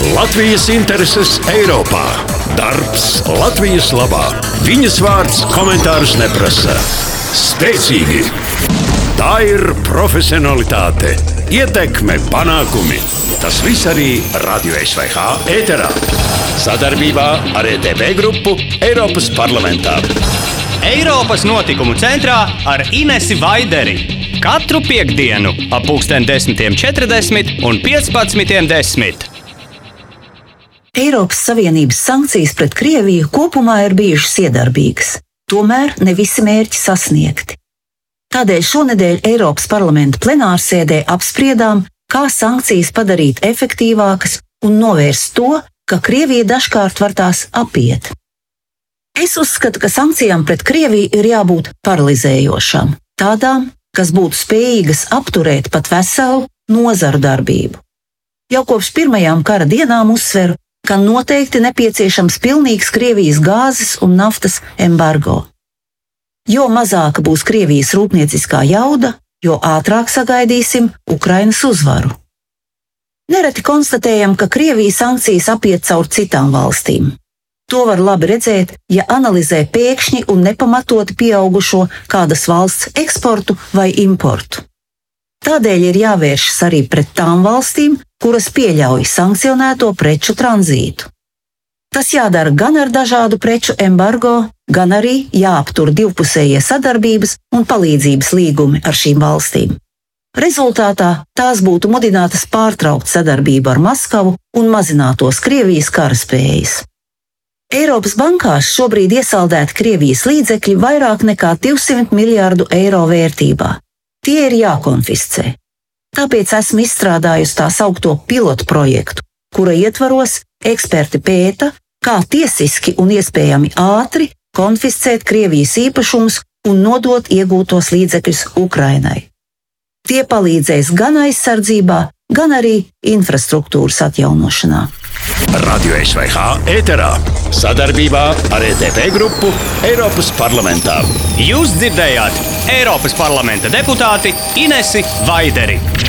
Latvijas intereses Eiropā. Darbs Latvijas labā. Viņas vārds komentārus neprasa. Spēcīgi. Tā ir profesionalitāte, ietekme, panākumi. Tas viss arī Radio SVH ēterā. Sadarbībā ar ETV grupu Eiropas parlamentā. Eiropas notikumu centrā ar Inesi Vaideri. Katru piektdienu ap 10:40 un 15:10. Eiropas Savienības sankcijas pret Krieviju kopumā ir bijušas iedarbīgas, tomēr ne visi mērķi sasniegti. Tādēļ šonedēļ Eiropas parlamenta plenārsēdē apspriedām, kā sankcijas padarīt efektīvākas un novērst to, ka Krievija dažkārt var tās apiet. Es uzskatu, ka sankcijām pret Krieviju ir jābūt paralizējošām, tādām, kas būtu spējīgas apturēt pat veselu nozaru darbību. Jau kopš pirmajām kara dienām uzsveru, ka noteikti nepieciešams pilnīgs Krievijas gāzes un naftas embargo. Jo mazāka būs Krievijas rūpnieciskā jauda, jo ātrāk sagaidīsim Ukrainas uzvaru. Nereti konstatējam, ka Krievija sankcijas apiet caur citām valstīm. To var labi redzēt, ja analizē pēkšņi un nepamatoti pieaugušo kādas valsts eksportu vai importu. Tādēļ ir jāvēršas arī pret tām valstīm, kuras pieļauj sankcionēto preču tranzītu. Tas jādara gan ar dažādu preču embargo, gan arī jāaptur divpusējie sadarbības un palīdzības līgumi ar šīm valstīm. Rezultātā tās būtu mudinātas pārtraukt sadarbību ar Maskavu un mazinātos Krievijas karaspējas. Eiropas bankās šobrīd iesaldēti Krievijas līdzekļi vairāk nekā 200 miljārdu eiro vērtībā. Tie ir jākonfiscē. Tāpēc esmu izstrādājusi tā saukto pilotu projektu, kura ietvaros eksperti pēta, kā tiesiski un iespējami ātri konfiscēt Krievijas īpašumus un nodot iegūtos līdzekļus Ukrainai. Tie palīdzēs gan aizsardzībā, gan arī infrastruktūras atjaunošanā. Radio SVH ēterā. Sadarbībā ar ETV grupu Eiropas parlamentā. Jūs dzirdējāt Eiropas parlamenta deputāti Inesi Vaideri.